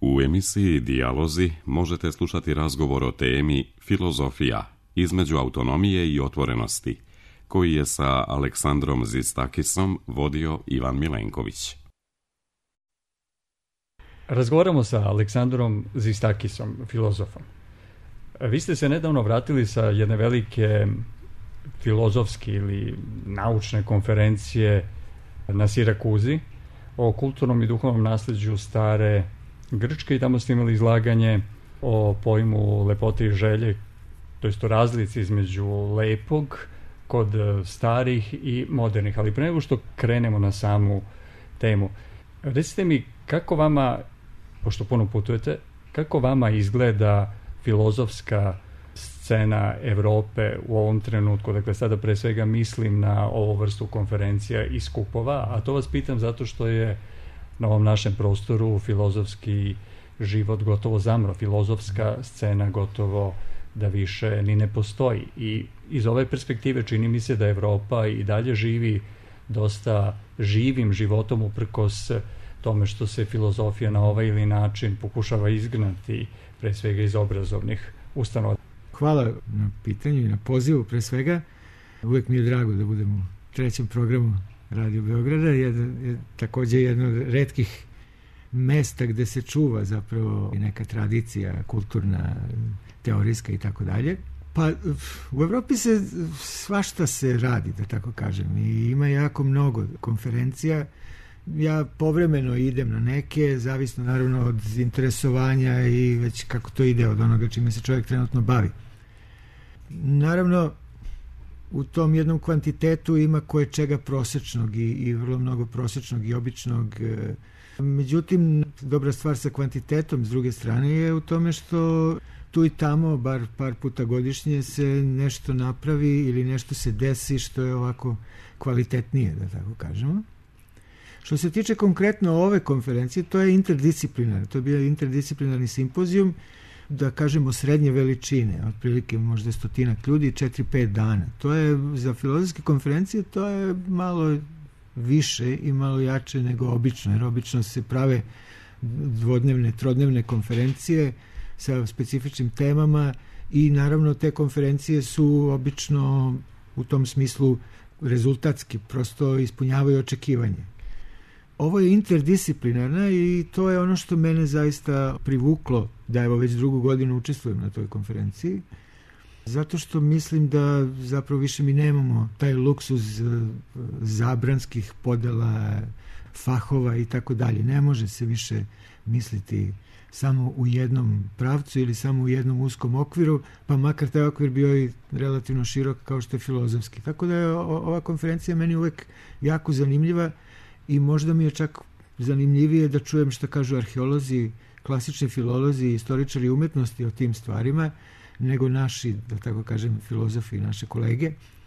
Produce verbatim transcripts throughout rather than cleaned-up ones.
U emisiji Dijalozi možete slušati razgovor o temi Filozofija između autonomije i otvorenosti, koji je sa Aleksandrom Zistakisom vodio Ivan Milenković. Razgovaramo sa Aleksandrom Zistakisom, filozofom. Vi ste se nedavno vratili sa jedne velike filozofske ili naučne konferencije na Sirakuzi o kulturnom i duhovnom nasleđu stare Grčke i tamo ste imali izlaganje o pojmu lepote i želje, to jest o razlici između lepog kod starih i modernih. Ali pre nego što krenemo na samu temu, recite mi kako vama, pošto puno putujete, kako vama izgleda filozofska scena Evrope u ovom trenutku? Dakle, sada pre svega mislim na ovu vrstu konferencija i skupova, a to vas pitam zato što je na ovom našem prostoru filozofski život gotovo zamro, filozofska scena gotovo da više ni ne postoji. I iz ove perspektive čini mi se da Evropa i dalje živi dosta živim životom uprkos tome što se filozofija na ovaj ili način pokušava izgnati pre svega iz obrazovnih ustanova. Hvala na pitanju i na pozivu pre svega. Uvijek mi je drago da budem u trećem programu Radio Beograda. Je, je također jedno od retkih mesta gde se čuva zapravo neka tradicija kulturna, teorijska i tako dalje. Pa u Evropi se svašta se radi, da tako kažem, i ima jako mnogo konferencija. Ja povremeno idem na neke, zavisno naravno od interesovanja i već kako to ide od onoga čime se čovjek trenutno bavi. Naravno, u tom jednom kvantitetu ima koje čega prosečnog i, i vrlo mnogo prosečnog i običnog. Međutim, dobra stvar sa kvantitetom s druge strane je u tome što tu i tamo, bar par puta godišnje, se nešto napravi ili nešto se desi što je ovako kvalitetnije, da tako kažemo. Što se tiče konkretno ove konferencije, to je interdisciplinarno. To je bio interdisciplinarni simpozijum, da kažemo srednje veličine, otprilike možda stotinak ljudi, četiri pet dana. To je za filozofske konferencije, to je malo više i malo jače nego obično, jer obično se prave dvodnevne, trodnevne konferencije sa specifičnim temama i naravno te konferencije su obično u tom smislu rezultatski, prosto ispunjavaju očekivanje. Ovo je interdisciplinarna i to je ono što mene zaista privuklo da evo već drugu godinu učestvujem na toj konferenciji, zato što mislim da zapravo više mi nemamo taj luksuz zabranskih podela, fahova i tako dalje. Ne može se više misliti samo u jednom pravcu ili samo u jednom uskom okviru, pa makar taj okvir bio i relativno širok kao što je filozofski. Tako da je ova konferencija meni uvek jako zanimljiva i možda mi je čak zanimljivije da čujem šta kažu arheolozi, klasični filolozi i istoričari umetnosti o tim stvarima, nego naši, da tako kažem, filozofi, naše kolege.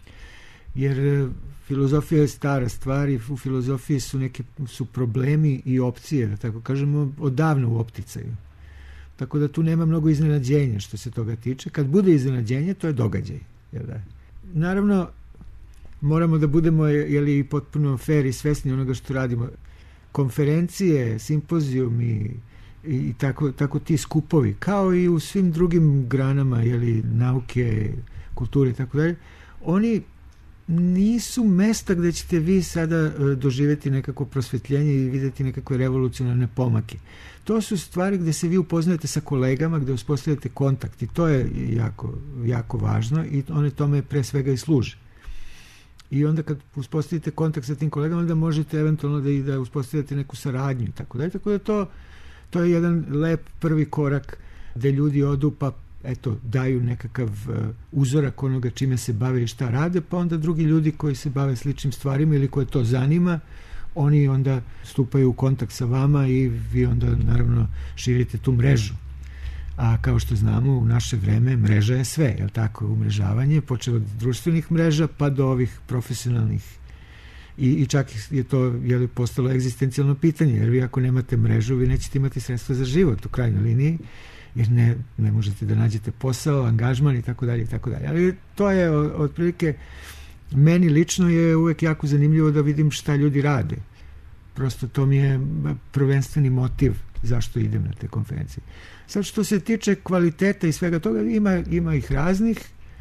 Jer filozofija je stara stvar i u filozofiji su neki su problemi i opcije, da tako kažemo, odavno u opticaju. Tako da tu nema mnogo iznenađenja što se toga tiče. Kad bude iznenađenje, to je događaj. Jel da? Naravno, moramo da budemo jeli, potpuno fair i svesni onoga što radimo. Konferencije, simpozijumi i tako, tako ti skupovi, kao i u svim drugim granama jeli, nauke, kulture i tako dalje, oni nisu mesta gde ćete vi sada doživjeti nekako prosvetljenje i vidjeti nekakve revolucionarne pomake. To su stvari gde se vi upoznajete sa kolegama, gde uspostavljate kontakt i to je jako, jako važno i one tome pre svega i služe. I onda kad uspostavite kontakt sa tim kolegama, onda možete eventualno da i da uspostavite neku saradnju i tako dalje. Tako da to, to je jedan lep prvi korak gde ljudi odu pa eto, daju nekakav uzorak onoga čime se bave i šta rade, pa onda drugi ljudi koji se bave sličnim stvarima ili koje to zanima, oni onda stupaju u kontakt sa vama i vi onda naravno širite tu mrežu. A kao što znamo, u naše vreme mreža je sve, je li tako, umrežavanje, počeo od društvenih mreža pa do ovih profesionalnih. I, i čak je to je li, postalo egzistencijalno pitanje, jer vi ako nemate mrežu, vi nećete imati sredstva za život u krajnjoj liniji, jer ne, ne možete da nađete posao, angažman i tako dalje i tako dalje. Ali to je otprilike, meni lično je uvek jako zanimljivo da vidim šta ljudi rade. Prosto to mi je prvenstveni motiv zašto idem na te konferencije. Sad što se tiče kvaliteta i svega toga, ima, ima ih raznih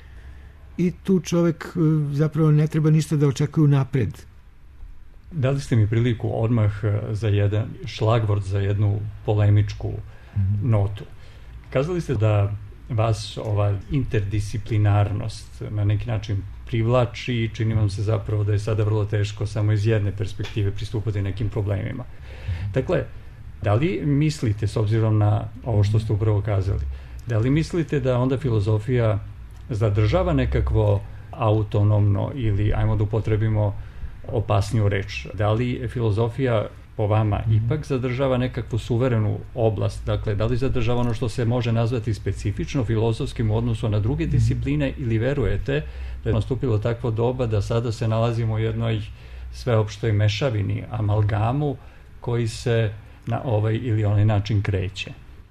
i tu čovek zapravo ne treba ništa da očekuje napred. Dali ste mi priliku odmah za jedan šlagvort, za jednu polemičku mm-hmm. notu. Kazali ste da vas ova interdisciplinarnost na neki način privlači i čini vam se zapravo da je sada vrlo teško samo iz jedne perspektive pristupati nekim problemima. Dakle, da li mislite, s obzirom na ovo što ste upravo kazali, da li mislite da onda filozofija zadržava nekakvo autonomno ili, ajmo da upotrebimo opasniju reč, da li filozofija po vama ipak zadržava nekakvu suverenu oblast, dakle, da li zadržava ono što se može nazvati specifično filozofskim u odnosu na druge discipline ili verujete da je nastupilo takvo doba da sada se nalazimo u jednoj sveopštoj mešavini, amalgamu koji se na ovaj ili onaj način kreće?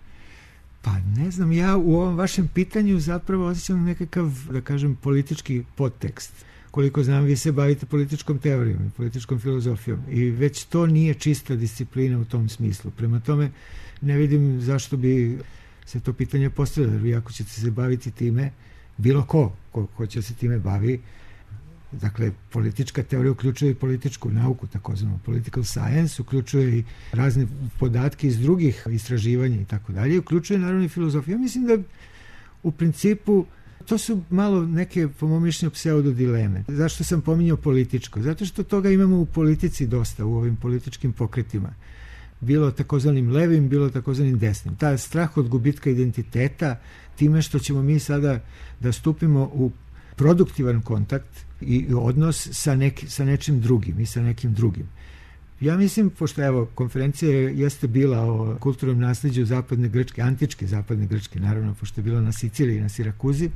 Pa ne znam, ja u ovom vašem pitanju zapravo osjećam nekakav, da kažem, politički podtekst. Koliko znam, vi se bavite političkom teorijom i političkom filozofijom i već to nije čista disciplina u tom smislu. Prema tome, ne vidim zašto bi se to pitanje postavilo. Vi ako ćete se baviti time, bilo ko, ko, ko će se time bavi, dakle, politička teorija uključuje i političku nauku, takozvano political science, uključuje i razne podatke iz drugih istraživanja i tako dalje, uključuje naravno i filozofiju. Ja mislim da u principu to su malo neke, po mom mišljenju, pseudodileme. Zašto sam pominjao političko? Zato što toga imamo u politici dosta, u ovim političkim pokretima. Bilo takozvanim levim, bilo takozvanim desnim. Ta strah od gubitka identiteta, time što ćemo mi sada da stupimo u produktivan kontakt i odnos sa, nek, sa nečim drugim i sa nekim drugim. Ja mislim, pošto evo, konferencija jeste bila o kulturnom nasleđu zapadne Grčke, antičke zapadne Grčke, naravno, pošto je bila na Siciliji i na Sirakuzi,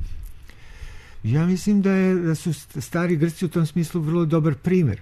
ja mislim da, je, da su stari Grci u tom smislu vrlo dobar primer.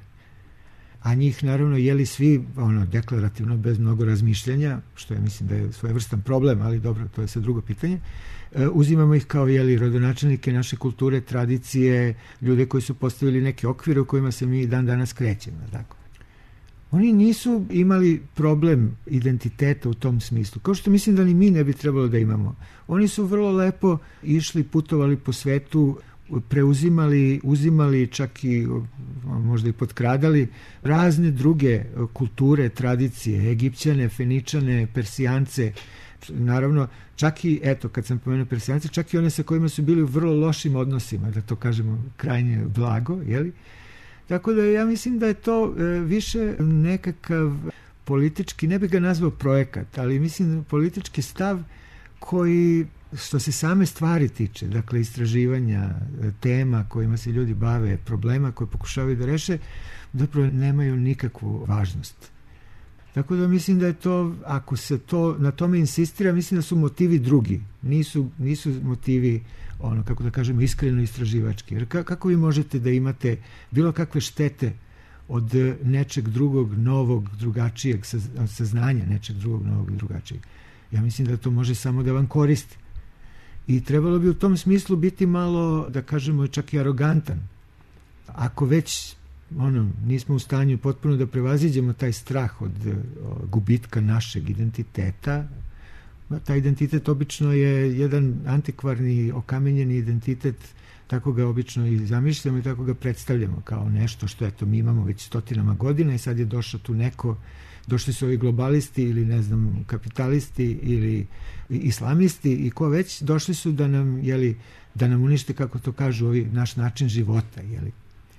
A njih, naravno, jeli svi ono, deklarativno, bez mnogo razmišljanja, što je, mislim, da je svojevrstan problem, ali dobro, to je sad drugo pitanje. E, uzimamo ih kao, jeli, rodonačelnike naše kulture, tradicije, ljude koji su postavili neke okvire u kojima se mi dan danas krećemo, tako. Oni nisu imali problem identiteta u tom smislu, kao što mislim da ni mi ne bi trebalo da imamo. Oni su vrlo lepo išli, putovali po svetu, preuzimali, uzimali, čak i možda i potkradali razne druge kulture, tradicije, Egipćane, Feničane, Persijance, naravno, čak i, eto, kad sam pomenuo Persijance, čak i one sa kojima su bili u vrlo lošim odnosima, da to kažemo krajnje blago, jeli? Tako da ja mislim da je to e, više nekakav politički, ne bih ga nazvao projekat, ali mislim politički stav koji, što se same stvari tiče, dakle istraživanja tema kojima se ljudi bave, problema koje pokušavaju da reše, zapravo nemaju nikakvu važnost. Tako da mislim da je to, ako se to na tome insistira, mislim da su motivi drugi, nisu, nisu motivi ono, kako da kažemo, iskreno istraživački. Jer kako vi možete da imate bilo kakve štete od nečeg drugog, novog, drugačijeg, saznanja nečeg drugog, novog, drugačijeg? Ja mislim da to može samo da vam koristi. I trebalo bi u tom smislu biti malo, da kažemo, čak i arogantan. Ako već ono, nismo u stanju potpuno da prevaziđemo taj strah od o, gubitka našeg identiteta, taj identitet obično je jedan antikvarni, okamenjeni identitet, tako ga obično i zamišljamo i tako ga predstavljamo kao nešto što eto mi imamo već stotinama godina i sad je došao tu neko, došli su ovi globalisti ili ne znam kapitalisti ili islamisti i ko već, došli su da nam, jeli, da nam unište, kako to kažu, ovi, naš način života, jeli.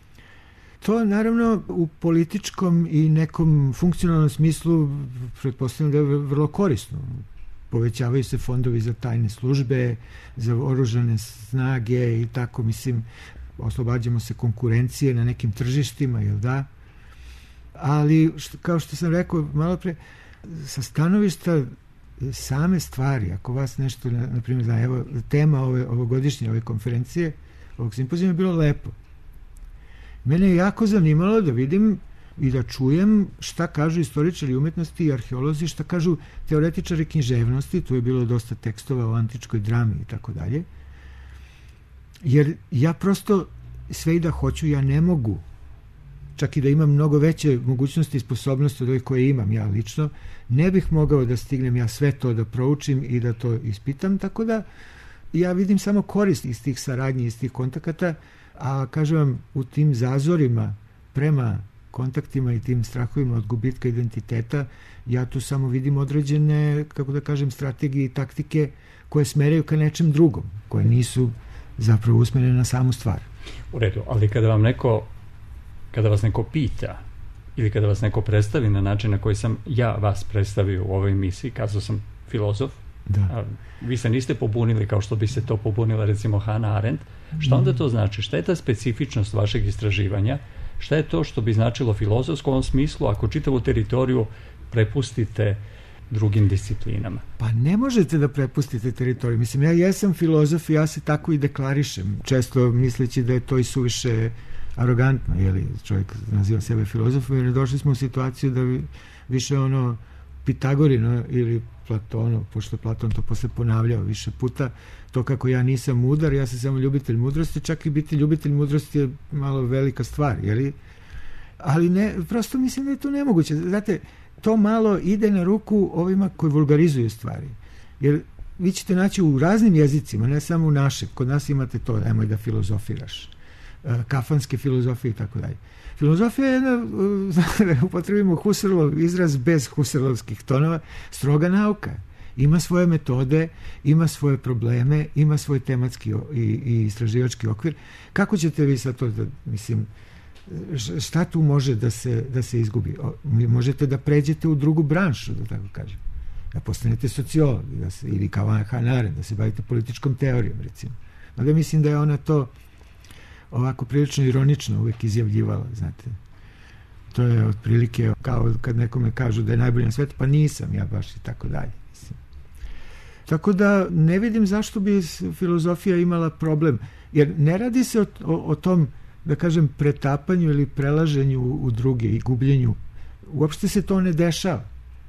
To naravno u političkom i nekom funkcionalnom smislu pretpostavljam da je vrlo korisno. Povećavaju se fondovi za tajne službe, za oružane snage i tako, mislim, oslobađamo se konkurencije na nekim tržištima, jel da? Ali, što, kao što sam rekao malo pre, sa stanovišta same stvari, ako vas nešto, na, na primjer, da, evo, tema ove, ovogodišnje ove konferencije, ovog simpozijuma je bilo lepo. Mene je jako zanimalo da vidim i da čujem šta kažu istoričari umetnosti i arheolozi, šta kažu teoretičari književnosti, tu je bilo dosta tekstova o antičkoj drami i tako dalje. Jer ja prosto sve i da hoću, ja ne mogu čak i da imam mnogo veće mogućnosti i sposobnosti od ovih koje imam ja lično, ne bih mogao da stignem ja sve to da proučim i da to ispitam, tako da ja vidim samo korist iz tih saradnji, iz tih kontakata, a kažem vam, u tim zazorima prema kontaktima i tim strahovima od gubitka identiteta, ja tu samo vidim određene, kako da kažem, strategije i taktike koje smeraju ka nečem drugom, koje nisu zapravo usmerene na samu stvar. U redu, ali kada vam neko, kada vas neko pita ili kada vas neko predstavi na način na koji sam ja vas predstavio u ovoj emisiji, kazao sam filozof, da. A vi se niste pobunili kao što bi se to pobunila recimo Hannah Arendt, šta onda to znači? Šta je ta specifičnost vašeg istraživanja? Šta je to što bi značilo filozofsko u ovom smislu ako čitavu teritoriju prepustite drugim disciplinama? Pa ne možete da prepustite teritoriju. Mislim, ja jesam filozof i ja se tako i deklarišem. Često misleći da je to i suviše arogantno, jeli, čovjek naziva sebe filozofom, jer došli smo u situaciju da više ono Pitagorino ili Platono, pošto Platon to posle ponavljao više puta, to kako ja nisam mudar, ja sam samo ljubitelj mudrosti, čak i biti ljubitelj mudrosti je malo velika stvar, jeli? Ali ne, prosto mislim da je to nemoguće. Znate, to malo ide na ruku ovima koji vulgarizuju stvari. Jer vi ćete naći u raznim jezicima, ne samo u našem, kod nas imate to, nemoj da filozofiraš, kafanske filozofije i tako dalje. Filozofija je jedna, da upotrebimo Husserlov izraz bez Husserlovskih tonova, stroga nauka. Ima svoje metode, ima svoje probleme, ima svoj tematski i, i istraživački okvir. Kako ćete vi sad to, da, mislim, šta tu može da se, da se izgubi? Možete da pređete u drugu branšu, da tako kažem. Da postanete sociolog da se, ili kao Hannah Arendt, da se bavite političkom teorijom, recimo. Mada mislim da je ona to ovako prilično ironično uvek izjavljivala, znate. To je otprilike kao kad nekome kažu da je najbolji na svetu, pa nisam ja baš i tako dalje. Mislim. Tako da ne vidim zašto bi filozofija imala problem, jer ne radi se o, o, o tom, da kažem, pretapanju ili prelaženju u druge i gubljenju. Uopšte se to ne dešava.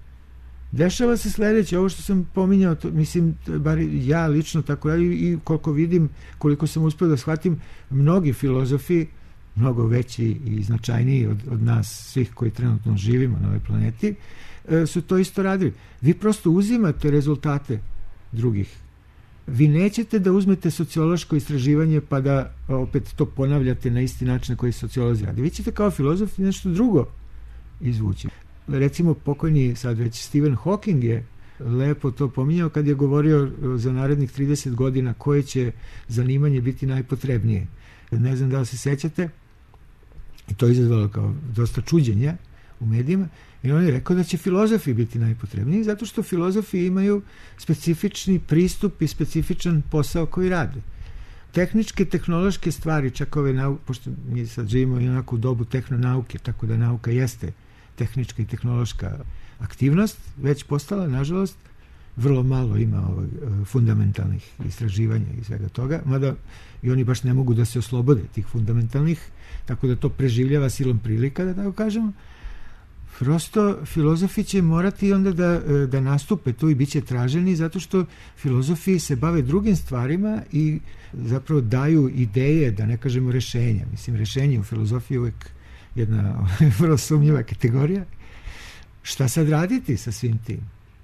Dešava se sledeće, ovo što sam pominjao, to, mislim, bar ja lično tako radim i koliko vidim, koliko sam uspio da shvatim, mnogi filozofi, mnogo veći i značajniji od, od nas svih koji trenutno živimo na ovoj planeti, su to isto radili. Vi prosto uzimate rezultate drugih. Vi nećete da uzmete sociološko istraživanje pa da opet to ponavljate na isti način na koji sociolozi radi. Vi ćete kao filozof nešto drugo izvući. Recimo, pokojni sad već Stephen Hawking je lepo to pominjao kad je govorio za narednih trideset godina koje će zanimanje biti najpotrebnije. Ne znam da li se sećate, i to je izazvalo kao dosta čuđenja u medijima, i on je rekao da će filozofi biti najpotrebniji, zato što filozofi imaju specifični pristup i specifičan posao koji rade. Tehničke, tehnološke stvari, čak ove nauke, pošto mi sad živimo i onako u dobu tehnonauke, tako da nauka jeste tehnička i tehnološka aktivnost, već postala, nažalost, vrlo malo ima ovog, fundamentalnih istraživanja i svega toga, mada i oni baš ne mogu da se oslobode tih fundamentalnih, tako da to preživljava silom prilika, da tako kažemo. Prosto filozofi će morati onda da, da nastupe tu i bit će traženi, zato što filozofi se bave drugim stvarima i zapravo daju ideje, da ne kažemo rešenja. Mislim, rešenje u filozofiji je uvek jedna vrlo sumnjiva kategorija. Šta sad raditi sa svim tim?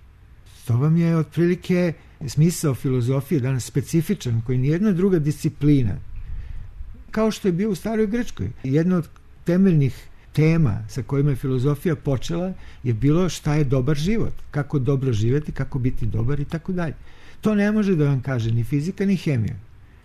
To vam je otprilike smisao filozofije danas specifičan, koji nijedna druga disciplina, kao što je bio u staroj Grčkoj. Jedna od temeljnih tema sa kojima je filozofija počela je bilo šta je dobar život, kako dobro živjeti, kako biti dobar i tako dalje. To ne može da vam kaže ni fizika, ni hemija,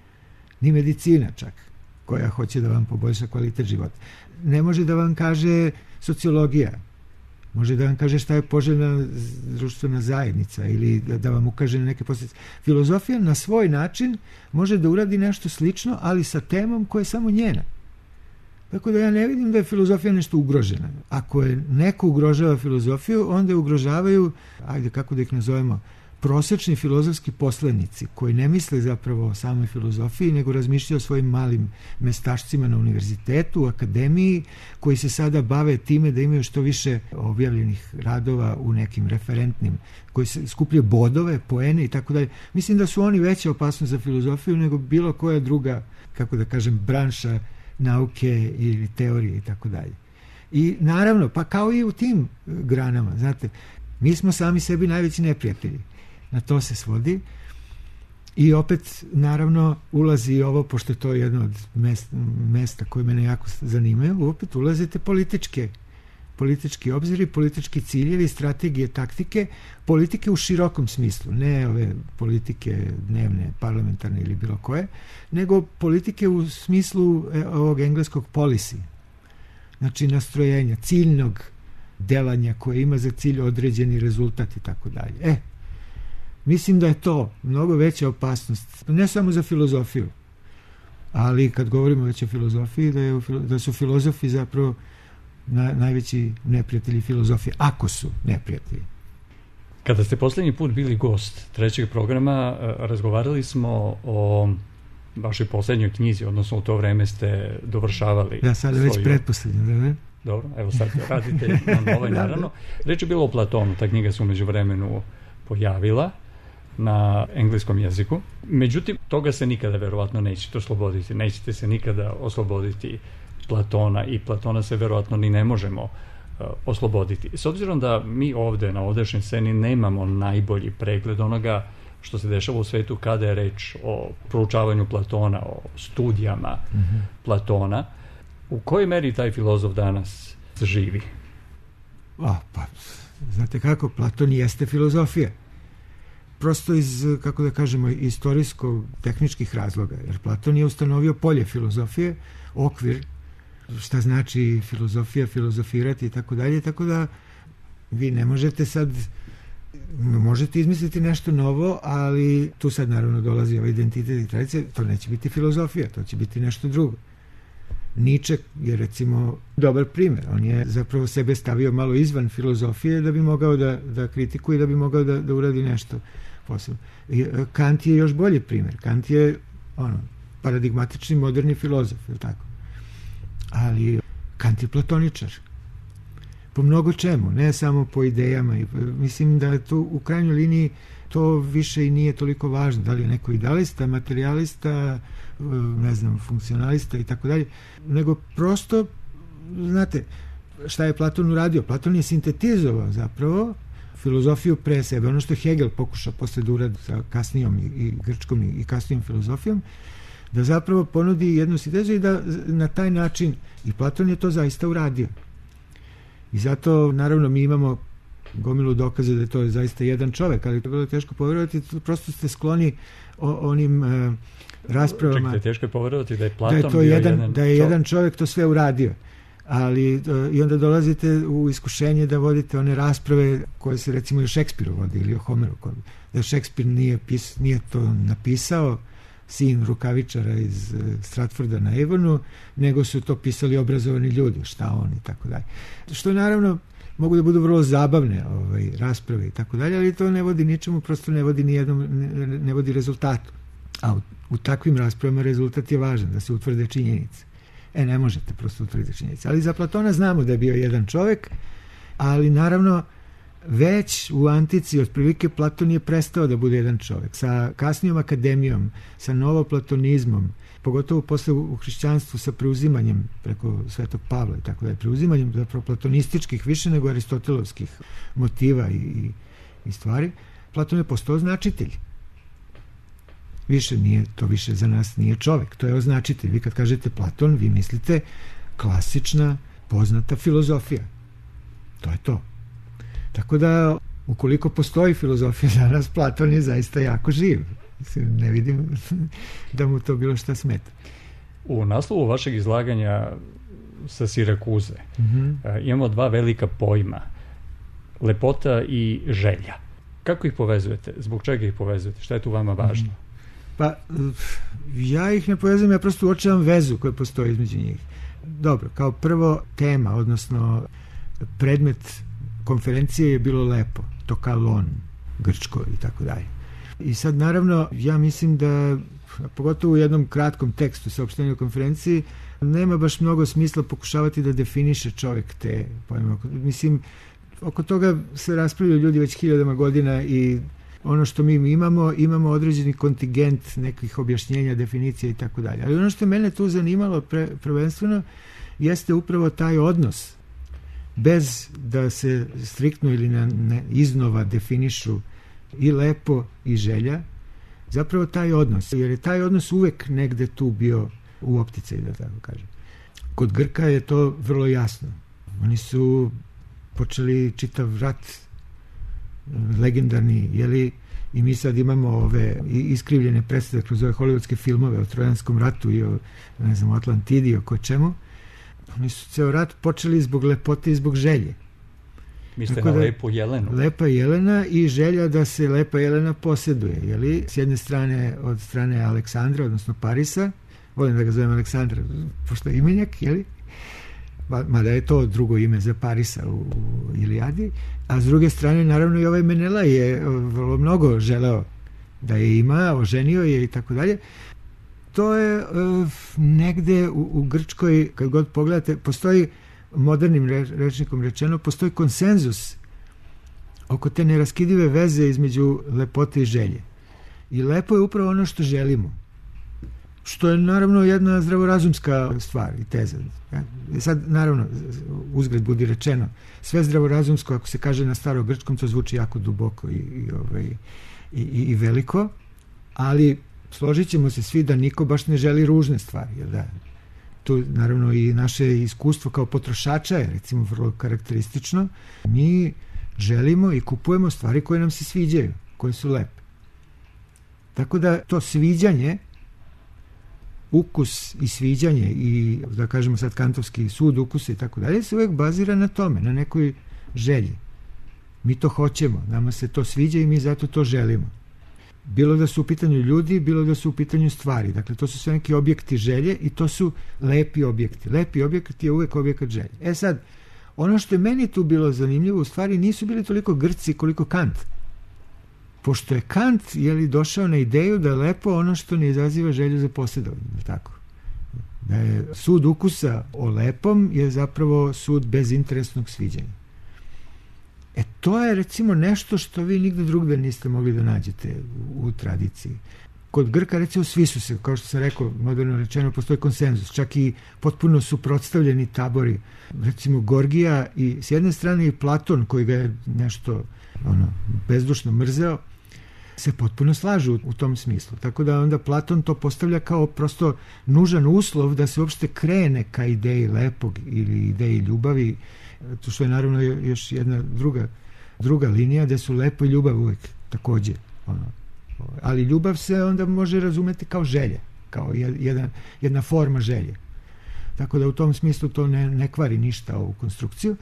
ni medicina čak, koja hoće da vam poboljša kvalitet života. Ne može da vam kaže sociologija, može da vam kaže šta je poželjna društvena zajednica ili da, da vam ukaže na neke posljedice. Filozofija na svoj način može da uradi nešto slično, ali sa temom koja je samo njena. Tako da ja ne vidim da je filozofija nešto ugrožena. Ako je neko ugrožava filozofiju, onda je ugrožavaju, ajde kako da ih nazovemo, prosečni filozofski poslanici koji ne misle zapravo o samoj filozofiji, nego razmišljaju o svojim malim mestašcima na univerzitetu, u akademiji, koji se sada bave time da imaju što više objavljenih radova u nekim referentnim, koji se skupljaju bodove, poene i tako dalje. Mislim da su oni veća opasnost za filozofiju nego bilo koja druga, kako da kažem, branša nauke ili teorije i tako dalje. I naravno, pa kao i u tim granama, znate, mi smo sami sebi najveći neprijatelji. Na to se svodi. I opet, naravno, ulazi ovo, pošto je to jedno od mesta, mesta koje mene jako zanimaju, opet ulazite političke, politički obziri, politički ciljevi, strategije, taktike, politike u širokom smislu, ne ove politike dnevne, parlamentarne ili bilo koje, nego politike u smislu ovog engleskog policy, znači nastrojenja, ciljnog delanja koje ima za cilj određeni rezultat i tako dalje. E, mislim da je to mnogo veća opasnost, ne samo za filozofiju, ali kad govorimo već o filozofiji, da, je, da su filozofi zapravo na, najveći neprijatelji filozofije, ako su neprijatelji. Kada ste posljednji put bili gost trećeg programa, razgovarali smo o vašoj posljednjoj knjizi, odnosno u to vreme ste dovršavali. Ja sada svoju... već pretposljednjem, da ne? Dobro, evo sad radite na novoj, naravno. Reč je bilo o Platonu, ta knjiga se u međuvremenu pojavila na engleskom jeziku. Međutim, toga se nikada verovatno nećete osloboditi. Nećete se nikada osloboditi Platona i Platona se verovatno ni ne možemo uh, osloboditi. S obzirom da mi ovde na ovdašnjoj sceni nemamo najbolji pregled onoga što se dešava u svetu kada je reč o proučavanju Platona, o studijama mm-hmm. Platona, u kojoj meri taj filozof danas živi? O, pa, znate kako, Platon jeste filozofija. Prosto iz, kako da kažemo, istorijsko-tehničkih razloga. Jer Platon je ustanovio polje filozofije, okvir, šta znači filozofija, filozofirati i tako dalje, tako da vi ne možete sad, možete izmisliti nešto novo, ali tu sad naravno dolazi ovaj identitet i tradicija, to neće biti filozofija, to će biti nešto drugo. Nietzsche je recimo dobar primjer, on je zapravo sebe stavio malo izvan filozofije da bi mogao da, da kritikuje, da bi mogao da, da uradi nešto posebno. Kant je još bolji primjer, Kant je ono, paradigmatični moderni filozof, je li tako? Ali Kant je platoničar. Po mnogo čemu, ne samo po idejama. Mislim da tu u krajnjoj liniji to više i nije toliko važno. Da li je neko idealista, materijalista, ne znam, funkcionalista i tako dalje. Nego prosto, znate, šta je Platon uradio? Platon je sintetizovao zapravo filozofiju pre sebe. Ono što je Hegel pokušao posle da uradi sa kasnijom i, i grčkom i, i kasnijom filozofijom, da zapravo ponudi jednu sintezu i da na taj način, i Platon je to zaista uradio. I zato, naravno, mi imamo gomilu dokaze da je to zaista jedan čovek, ali to je bilo teško poverovati, prosto ste skloni o, onim uh, raspravama. Čekajte, teško je poverovati da je Platon da je to bio jedan, jedan da je čovek. jedan čovek to sve uradio. Ali uh, i onda dolazite u iskušenje da vodite one rasprave koje se recimo i o Šekspiru vodi ili o Homeru. Da Šekspir nije, pis, nije to napisao, sin rukavičara iz Stratforda na Avonu, nego su to pisali obrazovani ljudi, šta on i tako dalje. Što naravno mogu da budu vrlo zabavne ovaj, rasprave i tako dalje, ali to ne vodi ničemu, prosto ne vodi nijednom, ne, ne vodi rezultatu. A u, u takvim raspravama rezultat je važan, da se utvrde činjenice. E, ne možete prosto utvrditi činjenice. Ali za Platona znamo da je bio jedan čovek, ali naravno već u antici otprilike Platon je prestao da bude jedan čovek. Sa kasnijom akademijom, sa novoplatonizmom, pogotovo posle u hrišćanstvu sa preuzimanjem preko Svetog Pavla i tako da je preuzimanjem zapravo platonističkih više nego aristotelovskih motiva i, i, i stvari, Platon je postao značitelj. Više nije, to više za nas nije čovek, to je označitelj. Vi kad kažete Platon, vi mislite klasična, poznata filozofija. To je to. Tako da, ukoliko postoji filozofija danas, Platon je zaista jako živ. Ne vidim da mu to bilo šta smeta. U naslovu vašeg izlaganja sa Sirakuze mm-hmm. imamo dva velika pojma. Lepota i želja. Kako ih povezujete? Zbog čega ih povezujete? Šta je tu vama važno? Mm. Pa, ja ih ne povezujem, ja prosto uočavam vezu koja postoji između njih. Dobro, kao prvo tema, odnosno predmet konferencije je bilo lepo, to kalon, grčko i tako dalje. I sad naravno ja mislim da pogotovo u jednom kratkom tekstu saopštenja o konferenciji nema baš mnogo smisla pokušavati da definiše čovjek te pojme. Mislim, oko toga se raspravljaju ljudi već hiljadama godina i ono što mi imamo, imamo određeni kontingent nekih objašnjenja, definicija i tako dalje. Ali ono što mene tu zanimalo pre, prvenstveno jeste upravo taj odnos bez da se striktno ili ne, ne, iznova definišu i lepo i želja, zapravo taj odnos, jer je taj odnos uvek negde tu bio u opticaj, da tako kažem. Kod Grka je to vrlo jasno. Oni su počeli čitav rat legendarni, jeli, i mi sad imamo ove iskrivljene predstave kroz ove hollywoodske filmove o Trojanskom ratu i o, ne znam, o Atlantidi, o ko čemu. Oni su ceo rat počeli zbog lepote i zbog želje. Mislite na lepu Jelenu? Lepa Jelena i želja da se lepa Jelena posjeduje. Jeli? S jedne strane od strane Aleksandra, odnosno Parisa, volim da ga zovem Aleksandra, pošto je imenjak, jeli? Mada je to drugo ime za Parisa u, u Ilijadi, a s druge strane naravno i ovaj Menela je vrlo mnogo želeo da je ima, oženio je i tako dalje. To je uh, negde u, u Grčkoj, kad god pogledate, postoji, modernim rečnikom rečeno, postoji konsenzus oko te neraskidive veze između lepote i želje. I lepo je upravo ono što želimo. Što je naravno jedna zdravorazumska stvar i teza. Sad, naravno, uzgled budi rečeno, sve zdravorazumsko, ako se kaže na starogrčkom, to zvuči jako duboko i, i, ovaj, i, i veliko, ali složit ćemo se svi da niko baš ne želi ružne stvari. Jer da, tu, naravno, i naše iskustvo kao potrošača je, recimo, vrlo karakteristično. Mi želimo i kupujemo stvari koje nam se sviđaju, koje su lepe. Tako da to sviđanje, ukus i sviđanje i, da kažemo sad, kantovski sud ukusa i tako dalje, se uvijek bazira na tome, na nekoj želji. Mi to hoćemo, nama se to sviđa i mi zato to želimo. Bilo da su u pitanju ljudi, bilo da su u pitanju stvari. Dakle, to su sve neki objekti želje i to su lepi objekti. Lepi objekt je uvijek objekat želje. E sad, ono što je meni tu bilo zanimljivo, u stvari nisu bili toliko Grci koliko Kant. Pošto je Kant, je li, došao na ideju da je lepo ono što ne izaziva želju za posjedovanje, tako? Da je sud ukusa o lepom je zapravo sud bezinteresnog sviđanja. E to je, recimo, nešto što vi nigde drugde niste mogli da nađete u, u tradiciji. Kod Grka, recimo, svi su se, kao što sam rekao, moderno rečeno, postoji konsenzus, čak i potpuno suprotstavljeni tabori. Recimo Gorgija i s jedne strane i Platon, koji ga je nešto ono, bezdušno mrzeo, se potpuno slažu u tom smislu. Tako da onda Platon to postavlja kao prosto nužan uslov da se uopšte krene ka ideji lepog ili ideji ljubavi. To što je naravno još jedna druga, druga linija, da su lepo i ljubav uvijek također. Ono. Ali ljubav se onda može razumeti kao želje, kao jedna, jedna forma želje. Tako da u tom smislu to ne, ne kvari ništa ovu konstrukciju.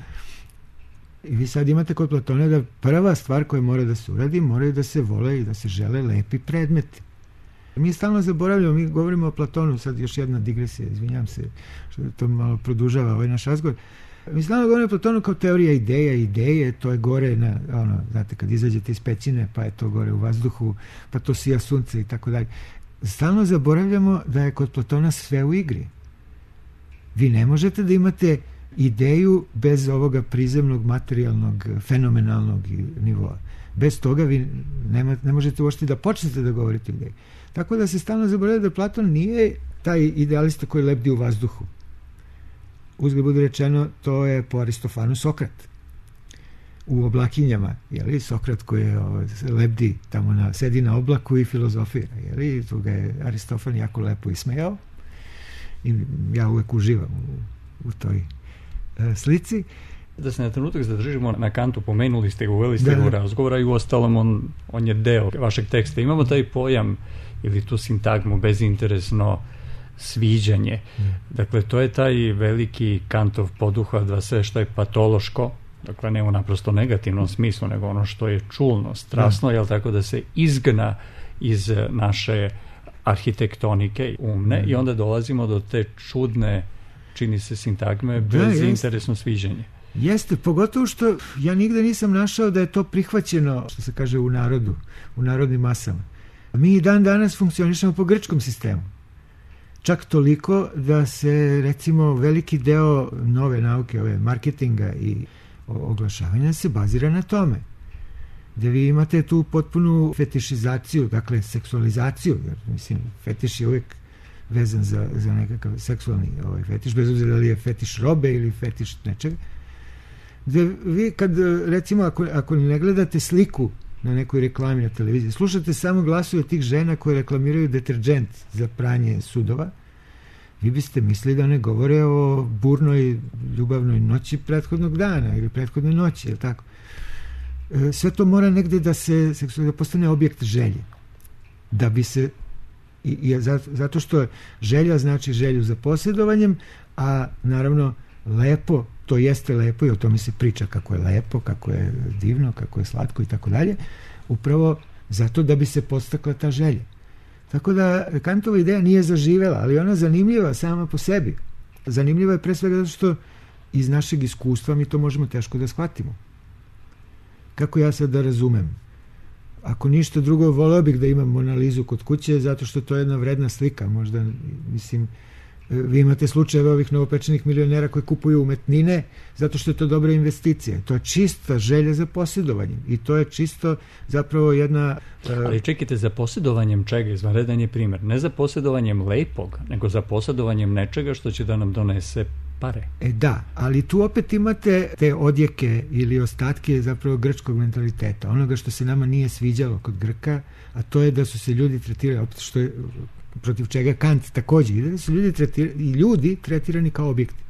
I vi sad imate kod Platona da prva stvar koja mora da se uradi, moraju da se vole i da se žele lepi predmeti. Mi stalno zaboravljamo, mi govorimo o Platonu, sad još jedna digresija, izvinjam se što to malo produžava ovaj naš razgovor. Mi stalno govorimo o Platonu kao teorija ideja, ideje, to je gore, na, ono, znate, kad izađete iz pećine, pa je to gore u vazduhu, pa to sija sunce i tako dalje. Stalno zaboravljamo da je kod Platona sve u igri. Vi ne možete da imate ideju bez ovoga prizemnog, materijalnog, fenomenalnog nivoa. Bez toga vi nema, ne možete uopšte da počnete da govorite o ideji. Tako da se stalno zaboravlja da Platon nije taj idealista koji lebdi u vazduhu. Uzgled bude rečeno, to je po Aristofanu Sokrat. U oblakinjama, jeli, Sokrat koji je o, lebdi tamo, na, sedi na oblaku i filozofira, jeli, tu ga je Aristofan jako lepo ismejao i ja uvek uživam u, u toj e, slici. Da se na trenutak zadržimo na Kantu, pomenuli ste ga, uveli ste ga u razgovora i u ostalom on, on je deo vašeg teksta. Imamo taj pojam ili tu sintagmu bezinteresno sviđanje. Mm. Dakle, to je taj veliki Kantov poduhvat da sve što je patološko, dakle ne u naprosto negativnom smislu, nego ono što je čulno, strasno, mm. jel tako, da se izgna iz naše arhitektonike umne mm. i onda dolazimo do te čudne, čini se, sintagme bezinteresno sviđanje. Jeste, pogotovo što ja nigde nisam našao da je to prihvaćeno, što se kaže, u narodu, u narodnim masama. Mi i dan danas funkcionišemo po grčkom sistemu. Čak toliko da se, recimo, veliki deo nove nauke, ove marketinga i oglašavanja se bazira na tome. Da vi imate tu potpunu fetišizaciju, dakle seksualizaciju, jer mislim, fetiš je uvijek vezan za, za nekakav seksualni ovaj fetiš, bez obzira da li je fetiš robe ili fetiš nečega. Gde vi kad, recimo, ako, ako ne gledate sliku na nekoj reklami na televiziji, slušate samo glasove tih žena koje reklamiraju deterđent za pranje sudova, vi biste mislili da ne govore o burnoj ljubavnoj noći prethodnog dana ili prethodne noći, je li tako? Sve to mora negde da se da postane objekt želje. Da bi se i, i zato što želja znači želju za posjedovanjem, a naravno lepo, to jeste lepo i o tome se priča kako je lepo, kako je divno, kako je slatko i tako dalje, upravo zato da bi se podstakla ta želja. Tako da Kantova ideja nije zaživela, ali ona zanimljiva sama po sebi. Zanimljiva je pre svega zato što iz našeg iskustva mi to možemo teško da shvatimo. Kako ja sad da razumem? Ako ništa drugo, voleo bih da imam Mona Lizu kod kuće, zato što to je jedna vredna slika. Možda, mislim, vi imate slučajeve ovih novopečenih milionera koji kupuju umetnine zato što je to dobra investicija. To je čista želja za posjedovanjem i to je čisto zapravo jedna... Ali čekajte, za posjedovanjem čega? Izvanredan je primjer. Ne za posjedovanjem lepog, nego za posjedovanjem nečega što će da nam donese pare. E da, ali tu opet imate te odjeke ili ostatke zapravo grčkog mentaliteta. Onoga što se nama nije sviđalo kod Grka, a to je da su se ljudi tretirali, opet što je protiv čega Kant također ide, da su ljudi tretirani, i ljudi tretirani kao objekti.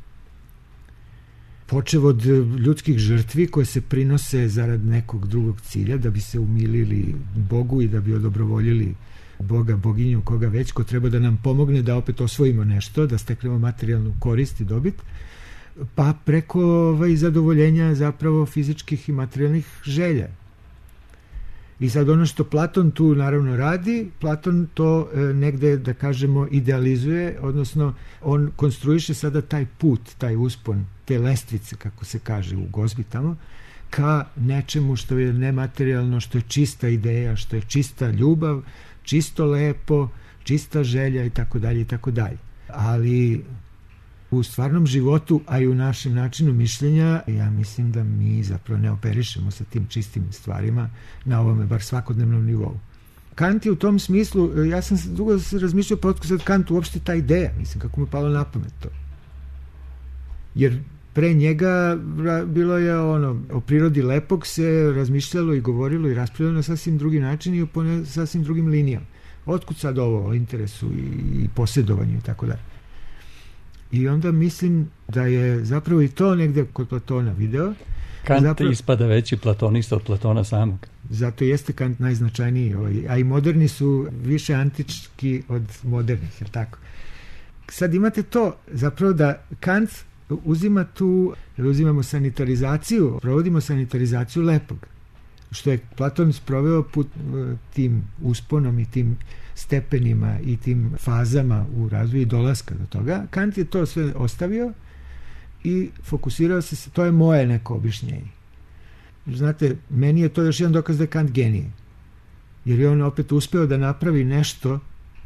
Počev od ljudskih žrtvi koje se prinose zarad nekog drugog cilja, da bi se umilili Bogu i da bi odobrovoljili Boga, boginju, koga već, ko treba da nam pomogne da opet osvojimo nešto, da steknemo materijalnu korist i dobit, pa preko ovaj, zadovoljenja zapravo fizičkih i materijalnih želja. I sad ono što Platon tu naravno radi, Platon to e, negde, da kažemo, idealizuje, odnosno on konstruiše sada taj put, taj uspon, te lestvice, kako se kaže u Gozbi tamo, ka nečemu što je nematerijalno, što je čista ideja, što je čista ljubav, čisto lepo, čista želja i tako dalje i tako dalje. Ali u stvarnom životu, a i u našem načinu mišljenja, ja mislim da mi zapravo ne operišemo sa tim čistim stvarima na ovome, bar svakodnevnom nivou. Kant je u tom smislu, ja sam dugo razmišljao pa otko sad Kant uopšte ta ideja, mislim, kako mu je palo na pamet to. Jer pre njega bilo je ono, o prirodi lepog se razmišljalo i govorilo i raspravljalo na sasvim drugi način i po sasvim drugim linijama. Otkud sad ovo o interesu i, i posjedovanju i tako dalje. I onda mislim da je zapravo i to negde kod Platona video. Kant zapravo, ispada veći platonista od Platona samog. Zato jeste Kant najznačajniji, ovaj, a i moderni su više antički od modernih, jer tako. Sad imate to zapravo da Kant uzima tu, uzimamo sanitarizaciju, provodimo sanitarizaciju lepog, što je Platon sproveo put tim usponom i tim stepenima i tim fazama u razvoju i dolaska do toga. Kant je to sve ostavio i fokusirao se, to je moje neko objašnjenje. Znate, meni je to još jedan dokaz da je Kant genije, jer je on opet uspeo da napravi nešto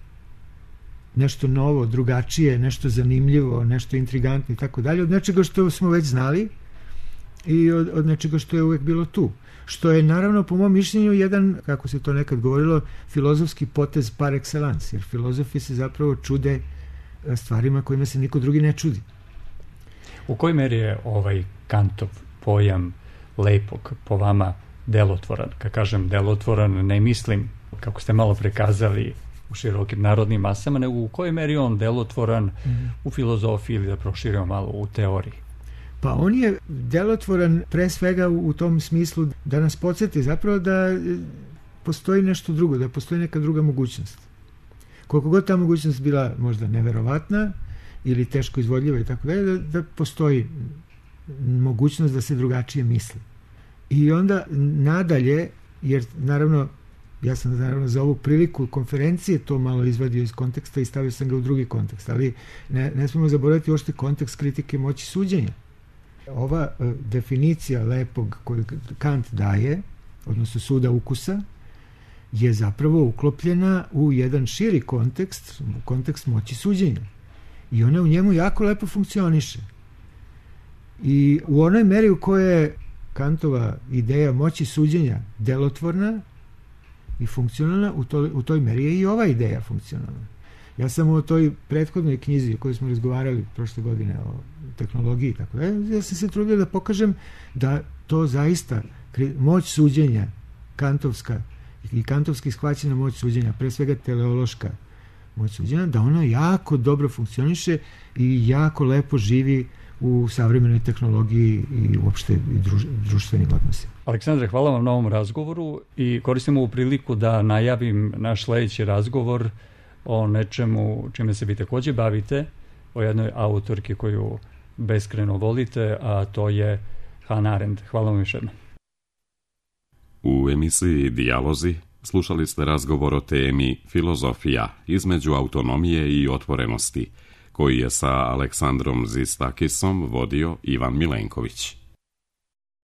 nešto novo, drugačije, nešto zanimljivo, nešto intrigantno i tako dalje, od nečega što smo već znali i od, od nečega što je uvek bilo tu. Što je naravno po mom mišljenju jedan, kako se to nekad govorilo, filozofski potez par excellence, jer filozofi se zapravo čude stvarima kojima se niko drugi ne čudi. U kojoj meri je ovaj Kantov pojam lepog po vama delotvoran? Kad kažem delotvoran, ne mislim, kako ste malo prekazali, u širokim narodnim masama, nego u kojoj meri on delotvoran mm. u filozofiji ili da proširimo malo u teoriji? Pa on je delotvoran pre svega u, u tom smislu da nas podsjeti zapravo da postoji nešto drugo, da postoji neka druga mogućnost. Koliko god ta mogućnost bila možda neverovatna ili teško izvodljiva i tako dalje, da, da postoji mogućnost da se drugačije misli. I onda nadalje, jer naravno ja sam naravno za ovu priliku konferencije to malo izvadio iz konteksta i stavio sam ga u drugi kontekst, ali ne, ne smemo zaboraviti uopšte kontekst kritike moći suđenja. Ova uh, definicija lepog koju Kant daje, odnosno suda ukusa, je zapravo uklopljena u jedan širi kontekst, u kontekst moći suđenja. I ona u njemu jako lepo funkcioniše. I u onoj meri u kojoj je Kantova ideja moći suđenja delotvorna i funkcionalna, u, to, u toj meri je i ova ideja funkcionalna. Ja sam u toj prethodnoj knjizi o kojoj smo razgovarali prošle godine o tehnologiji i tako dalje, ja sam se trudio da pokažem da to zaista moć suđenja kantovska i kantovski shvaćena moć suđenja, pre svega teleološka moć suđenja, da ono jako dobro funkcioniše i jako lepo živi u savremenoj tehnologiji i uopšte i druž, društvenim odnosima. Aleksandre, hvala vam na ovom razgovoru i koristim ovu priliku da najavim naš sledeći razgovor o nečemu čime se vi takođe bavite, o jednoj autorki koju beskrajno volite, a to je Hannah Arendt. Hvala vam još jednom. U emisiji Dijalozi slušali ste razgovor o temi Filozofija između autonomije i otvorenosti, koji je sa Aleksandrom Zistakisom vodio Ivan Milenković.